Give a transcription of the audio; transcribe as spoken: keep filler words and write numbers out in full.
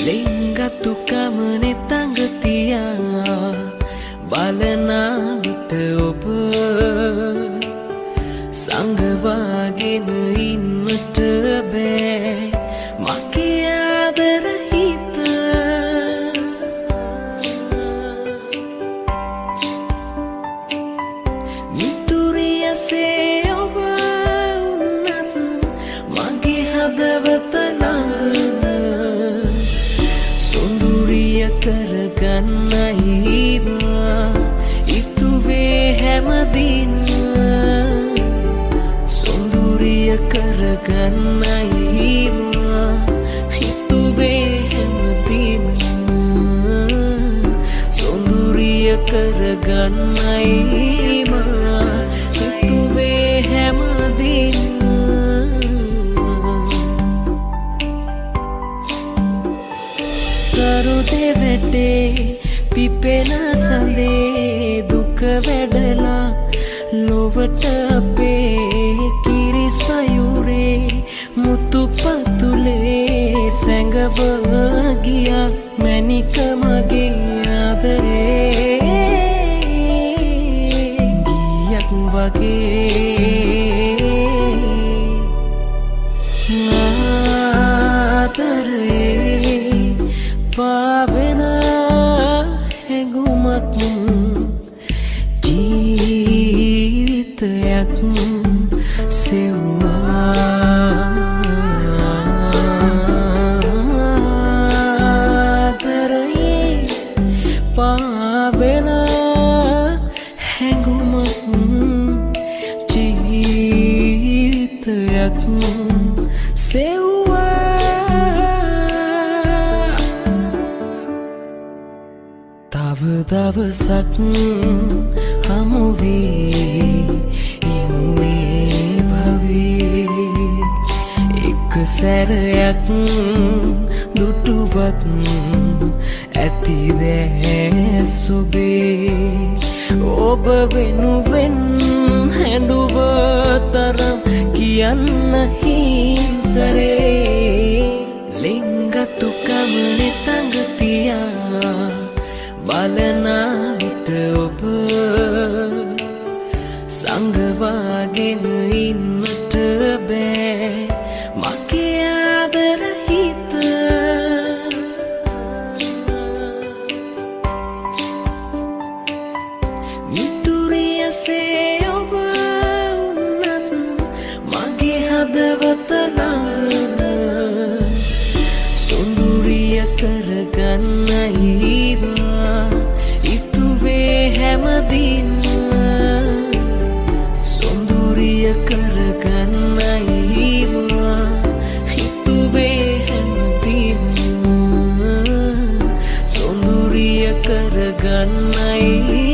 ලෙන්ගත්තු කමනේ තඟ තියා බලනා විට ඔබ සංගවාගෙන ඉන්නට බෑ මගේ ආදර හිත මිතුරියසේ ඔබ උන්නත් මගේ හදවත ළඟ සොඳුරිය කරගන්නයි මා ඉතුවේ හැමදින සොඳුරිය කරගන්නයි මා ඉතුවේ හැමදින සොඳුරිය කරගන්නයි මා ඉතුවේ හැමදින කරුදේ වැටේ පිපෙන සඳේ දුක වැඩලා ලොවට අපේ කිරිසයුරේ මුතු පතුලේ සැඟව ගියා මැණික මගේ ආදරේ ගියක් වගේ ආදරේ පාවෙන හැඟුමක් ජීවිතයක් සෙව්වා ආදරේ පාවෙන හැඟුමක් ජීවිතයක් සෙව්වා තව දවසක් හමු වී ඉමු මේ භවයේ එක සැරයක් දුටුවත් ඇති දැසුබේ ඔබ වෙනුවෙන් හැඬුව තරම් කියන්න හිංසරේ ලෙන්ගත්තු කමනේ තඟ තියා බලනා විට ඔබ සංගවාගෙන ඉන්නට බෑ මගේ ආදර හිත මිතුරියසේ ඔබ උන්නත් මගේ හදවත ළඟ සොඳුරිය කරගන්නයි හැමදින සොඳුරිය කරගන්නයි මා හිතුවේ හැමදින සොඳුරිය කරගන්නයි